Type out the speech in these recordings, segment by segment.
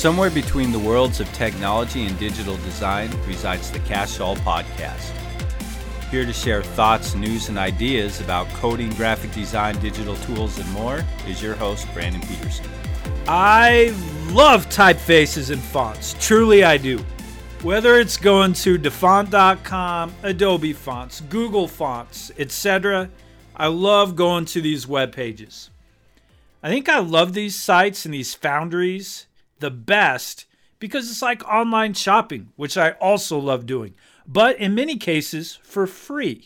Somewhere between the worlds of technology and digital design resides the Cash All Podcast. Here to share thoughts, news, and ideas about coding, graphic design, digital tools, and more is your host, Brandon Peterson. I love typefaces and fonts. Truly I do. Whether it's going to dafont.com, Adobe Fonts, Google Fonts, etc., I love going to these web pages. I think I love these sites and these foundries the best because it's like online shopping, which I also love doing, but in many cases for free.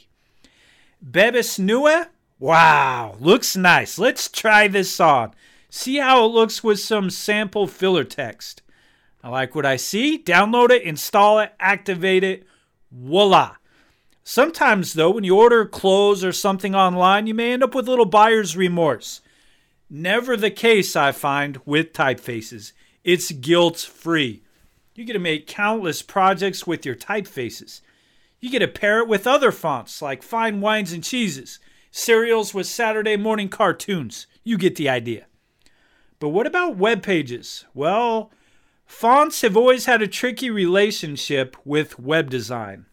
Bebas Nue? Wow, looks nice. Let's try this on. See how it looks with some sample filler text. I like what I see. Download it, install it, activate it. Voila. Sometimes, though, when you order clothes or something online, you may end up with a little buyer's remorse. Never the case, I find, with typefaces. It's guilt-free. You get to make countless projects with your typefaces. You get to pair it with other fonts like Fine Wines and Cheeses, cereals with Saturday morning cartoons. You get the idea. But what about web pages? Well, fonts have always had a tricky relationship with web design.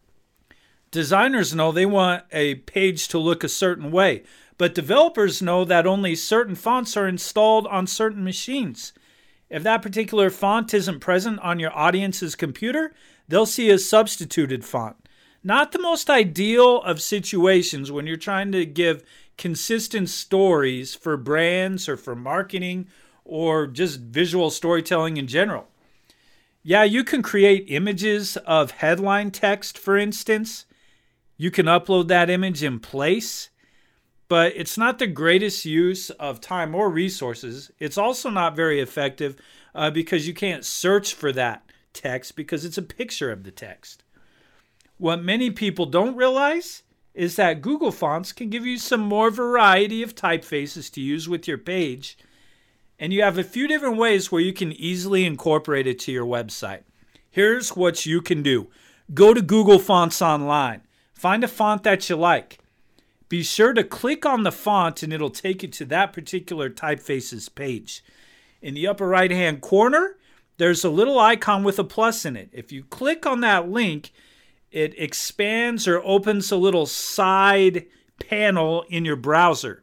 Designers know they want a page to look a certain way, but developers know that only certain fonts are installed on certain machines. If that particular font isn't present on your audience's computer, they'll see a substituted font. Not the most ideal of situations when you're trying to give consistent stories for brands or for marketing or just visual storytelling in general. Yeah, you can create images of headline text, for instance. You can upload that image in place, but it's not the greatest use of time or resources. It's also not very effective because you can't search for that text because it's a picture of the text. What many people don't realize is that Google Fonts can give you some more variety of typefaces to use with your page, and you have a few different ways where you can easily incorporate it to your website. Here's what you can do. Go to Google Fonts online. Find a font that you like. Be sure to click on the font and it'll take you to that particular typeface's page. In the upper right-hand corner, there's a little icon with a plus in it. If you click on that link, it expands or opens a little side panel in your browser.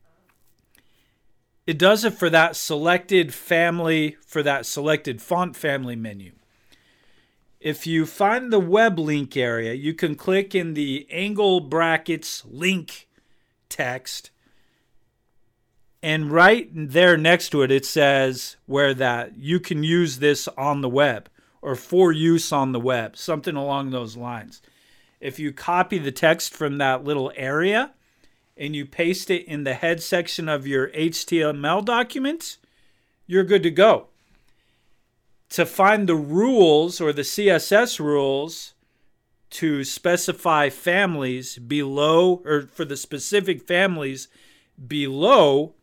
It does it for that selected family, for that selected font family menu. If you find the web link area, you can click in the angle brackets link text. And right there next to it, it says where that you can use this on the web or for use on the web, something along those lines. If you copy the text from that little area and you paste it in the head section of your HTML document, you're good to go. To find the rules or the CSS rules to specify families below, or for the specific families below,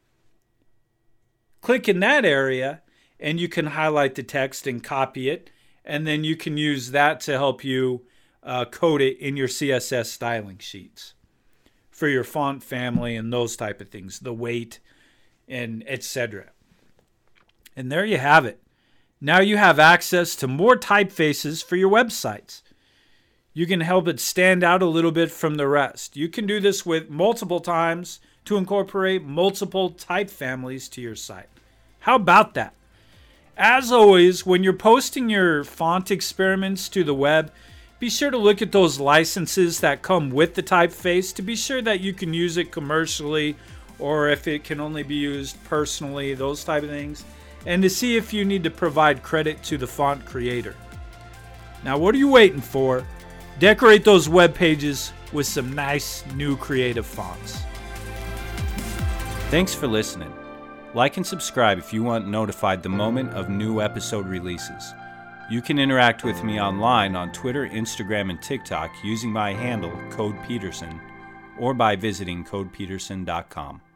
click in that area and you can highlight the text and copy it, and then you can use that to help you code it in your CSS styling sheets for your font family and those type of things, the weight and etc. And there you have it. Now you have access to more typefaces for your websites. You can help it stand out a little bit from the rest. You can do this with multiple times to incorporate multiple type families to your site. How about that? As always, when you're posting your font experiments to the web, be sure to look at those licenses that come with the typeface to be sure that you can use it commercially or if it can only be used personally, those type of things. And to see if you need to provide credit to the font creator. Now, what are you waiting for? Decorate those web pages with some nice new creative fonts. Thanks for listening. Like and subscribe if you want notified the moment of new episode releases. You can interact with me online on Twitter, Instagram, and TikTok using my handle, CodePeterson, or by visiting CodePeterson.com.